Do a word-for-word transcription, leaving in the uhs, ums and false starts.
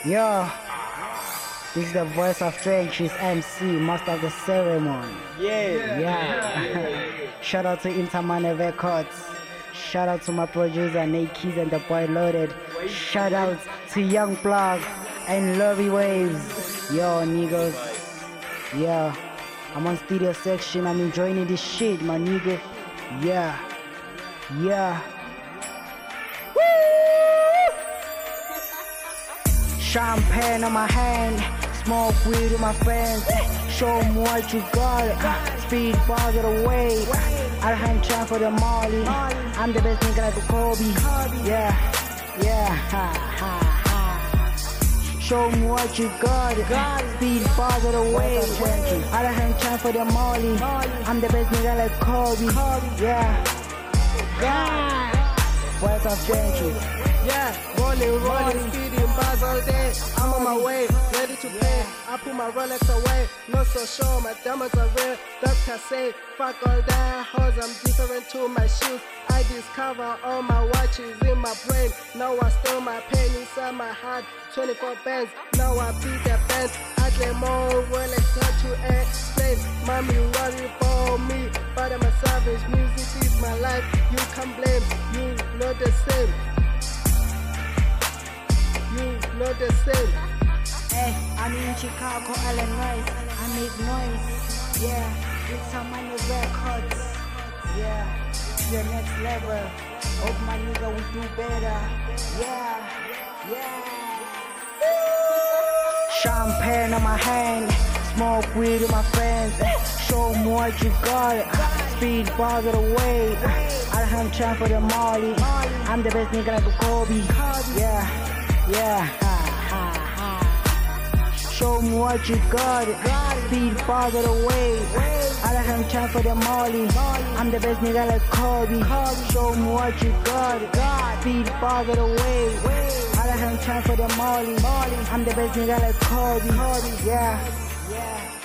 Yo, this is the voice of Trenches M C, master of the ceremony. Yeah. Yeah. Shout out to Intermane Records. Shout out to my producer Nate Keys and the boy Loaded. Shout out to Young Plug and Lovey Waves. Yo, niggas. Yeah. I'm on studio section. I'm enjoying this shit, my nigga. Yeah. Yeah. Champagne on my hand, smoke weed with my friends. Show 'em what you got. Speed bars of the way. I don't have time for the molly. I'm the best nigga like Kobe. Yeah, yeah, ha, ha, ha. Show 'em what you got. Speed bars of the way. I don't have time for the molly. I'm the best nigga like Kobe. Yeah, yeah. Voice of Trenches. Yeah, rolling, rolling, speeding bars all day. I'm on my way, ready to pay. I put my Rolex away, not so sure, my diamonds are real. Doctor say, fuck all that, hoes, I'm different to my shoes. I discover all my watches in my brain. Now I store my pain inside my heart. twenty-four bands, now I beat the bands. I claim more Rolex, hard to explain. Mommy worry for me, but I'm a savage. Music is my life, you can blame. You know the same. You know the same. Hey, I'm in Chicago, Illinois. I make noise. Yeah, it's some money records. Yeah, the next level. Hope my nigga we do better. Yeah, yeah. Champagne on my hand, smoke weed with my friends. Show 'em what you got. Speed bars of the way. I don't have time for the molly. I'm the best nigga like Kobe. Yeah. Yeah, ha, ha, ha. Show 'em what you got. Speed bars of the way. I don't have time for the molly. I'm the best nigga like Kobe. Show 'em what you got. Speed bars of the way. I don't have time for the molly. I'm the best nigga like Kobe. Yeah, yeah.